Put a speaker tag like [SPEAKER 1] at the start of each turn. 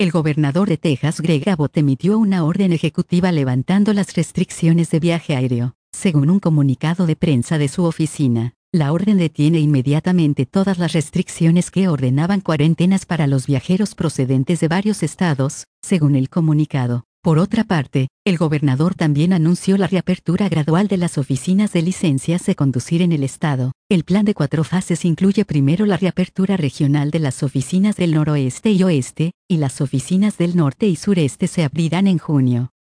[SPEAKER 1] el gobernador de Texas Greg Abbott emitió una orden ejecutiva levantando las restricciones de viaje aéreo. Según un comunicado de prensa de su oficina, la orden detiene inmediatamente todas las restricciones que ordenaban cuarentenas para los viajeros procedentes de varios estados, según el comunicado. Por otra parte, el gobernador también anunció la reapertura gradual de las oficinas de licencias de conducir en el estado. El plan de 4 fases incluye primero la reapertura regional de las oficinas del noroeste y oeste, y las oficinas del norte y sureste se abrirán en junio.